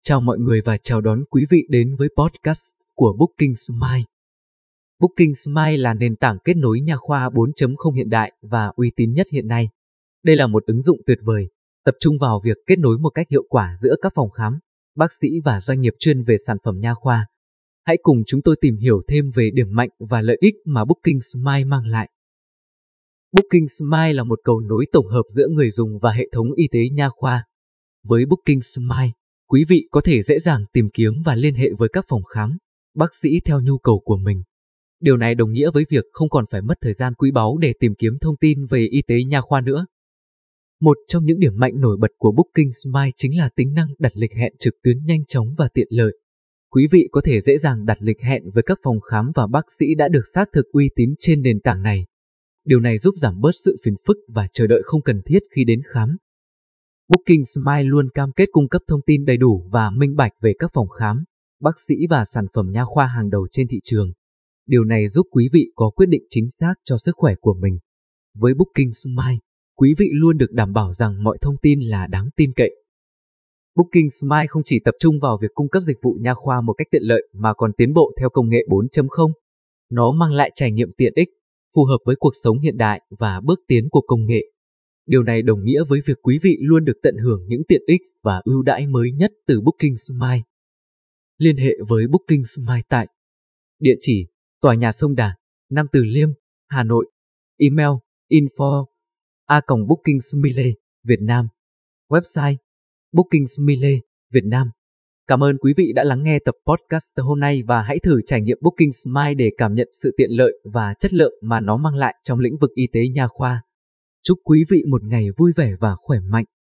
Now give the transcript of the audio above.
Chào mọi người và chào đón quý vị đến với podcast của Booking Smile. Booking Smile là nền tảng kết nối nha khoa 4.0 hiện đại và uy tín nhất hiện nay. Đây là một ứng dụng tuyệt vời, tập trung vào việc kết nối một cách hiệu quả giữa các phòng khám, bác sĩ và doanh nghiệp chuyên về sản phẩm nha khoa. Hãy cùng chúng tôi tìm hiểu thêm về điểm mạnh và lợi ích mà Booking Smile mang lại. Booking Smile là một cầu nối tổng hợp giữa người dùng và hệ thống y tế nha khoa. Với Booking Smile, quý vị có thể dễ dàng tìm kiếm và liên hệ với các phòng khám, bác sĩ theo nhu cầu của mình. Điều này đồng nghĩa với việc không còn phải mất thời gian quý báu để tìm kiếm thông tin về y tế nha khoa nữa. Một trong những điểm mạnh nổi bật của Booking Smile chính là tính năng đặt lịch hẹn trực tuyến nhanh chóng và tiện lợi. Quý vị có thể dễ dàng đặt lịch hẹn với các phòng khám và bác sĩ đã được xác thực uy tín trên nền tảng này. Điều này giúp giảm bớt sự phiền phức và chờ đợi không cần thiết khi đến khám. Booking Smile luôn cam kết cung cấp thông tin đầy đủ và minh bạch về các phòng khám, bác sĩ và sản phẩm nha khoa hàng đầu trên thị trường. Điều này giúp quý vị có quyết định chính xác cho sức khỏe của mình. Với Booking Smile, quý vị luôn được đảm bảo rằng mọi thông tin là đáng tin cậy. Booking Smile không chỉ tập trung vào việc cung cấp dịch vụ nha khoa một cách tiện lợi mà còn tiến bộ theo công nghệ 4.0. Nó mang lại trải nghiệm tiện ích, phù hợp với cuộc sống hiện đại và bước tiến của công nghệ. Điều này đồng nghĩa với việc quý vị luôn được tận hưởng những tiện ích và ưu đãi mới nhất từ Booking Smile. Liên hệ với Booking Smile tại địa chỉ Tòa nhà Sông Đà, Nam Từ Liêm, Hà Nội. Email info@bookingsmile Việt Nam. Website bookingsmile Việt Nam. Cảm ơn quý vị đã lắng nghe tập podcast hôm nay và hãy thử trải nghiệm Booking Smile để cảm nhận sự tiện lợi và chất lượng mà nó mang lại trong lĩnh vực y tế nha khoa. Chúc quý vị một ngày vui vẻ và khỏe mạnh.